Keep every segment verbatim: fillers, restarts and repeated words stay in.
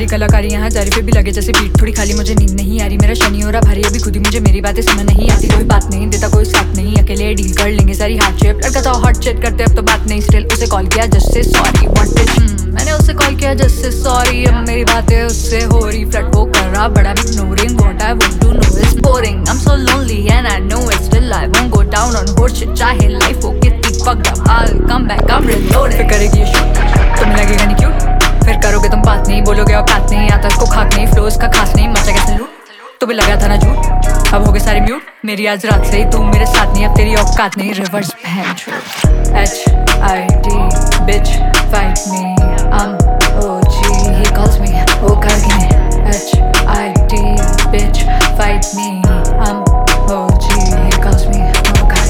सारी कलाकारी यहाँ जारी पे भी लगे जैसे बीट थोड़ी खाली, मुझे नींद नहीं आ रही, मेरा शनि हो रहा भारी अभी खुद ही, मुझे मेरी बातें समझ नहीं आती, कोई बात नहीं देता कोई साथ नहीं, अकेले डील कर लेंगे सारी हार्ट शेप। लड़का था हॉट चेट करते अब तो बात नहीं, स्टिल उसे कॉल किया जस्ट से सॉरी वांटेड, मैंने उसे कॉल किया जस्ट से सॉरी, अब मेरी बातें उससे हो रही, फ्लर्ट वो कर रहा but I am ignoring what I want to know is boring, I am so lonely and I know it, still I won't go down on horse shit, चाहे लाइफ हो कितनी fucked up, I'll come back, I'm reloaded। फिर करेगी ये shoot तुम्हें लगेगा नहीं cute, फिर करोगे तुम बात नहीं, बोलोगे और बात नहीं, आता इसको खाक नहीं, फ्लोज का खास नहीं, मचा कैसे लूट, तुम्हें लगा था ना झूठ, अब हो गए सारे म्यूट, मेरी आज रात से ही तू मेरे साथ नहीं, अब तेरी औकात नहीं, रिवर्स बहन। H I D bitch fight me, I'm O G, he calls me O Gargi। H I D bitch fight me, I'm O G, he calls me O Gargi।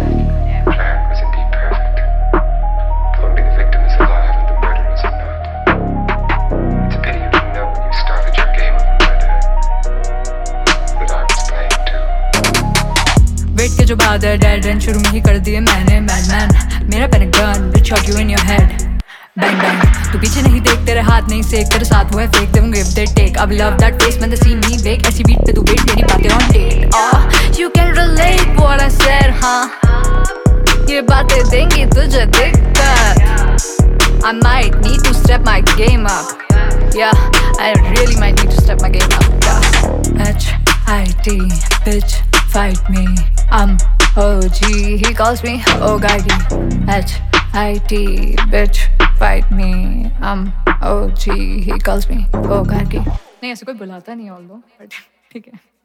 Wait के जो बाद है डेड एंड शुरू में ही कर दिए मैंने madman, मेरा panic gun which shot you in your head bang bang, तू पीछे नहीं देख तेरे हाथ नहीं सेक, तेरे साथ वो है fake, they give they take, अब लव दैट फेस मैंने सी मी वेक, ऐसी बीट पे तू वेट तेरी बातें on date, ah you can relate what I said, हाँ ये बातें देंगी तुझे दिक्कत, I might need to step my game up, yeah I really might need to step my game up, yeah H I D bitch fight me, I'm O G, he calls me O Gargi। H I D bitch fight me, I'm O G, he calls me O Gargi। नहीं ऐसे कोई बुलाता नहीं although, but ठीक है।